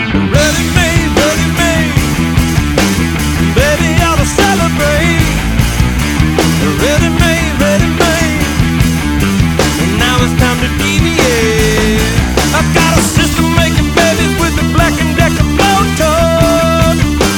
Ready made, baby, ought to celebrate. Ready made, and now it's time to deviate. I got a sister making babies with the Black & Decker motor.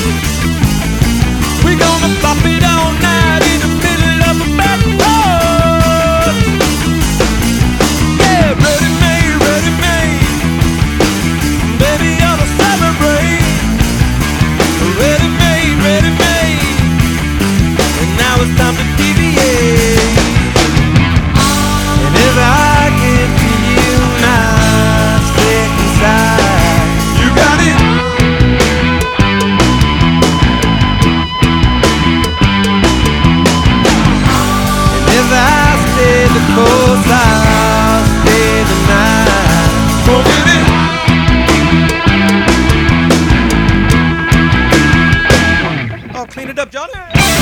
We gonna pop it all night in the middle of a back road. Yeah, ready made, baby, ought to celebrate. Ready made, and now it's time to deviate. And if I give to you my second side, you got it. And if I stay the course, I'll stay the night. Go get it. Oh, clean it up, Johnny.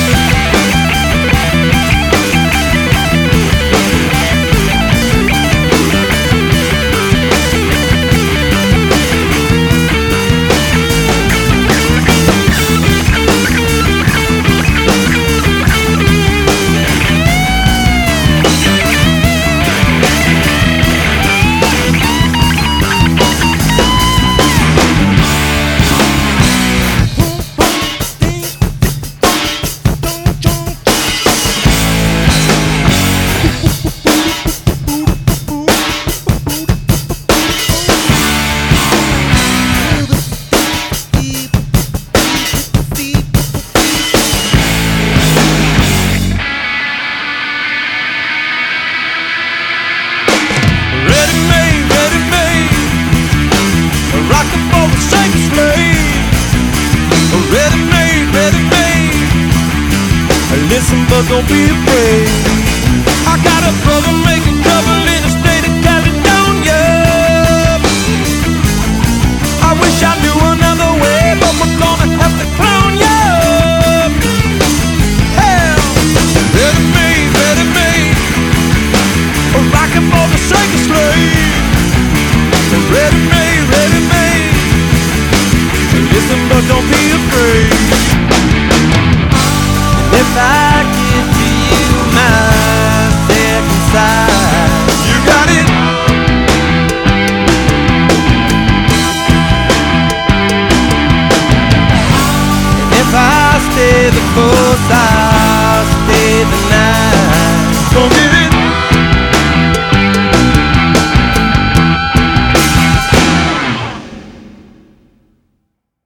Ready made, rockin' for the shaker slave. Ready made, listen but don't be afraid. I got a brother making trouble in the state of Caledonia. I wish I knew another way, but we're gonna have to clown ya. Hell, ready made, rockin' for the shaker slave. Ready made, listen but don't be afraid.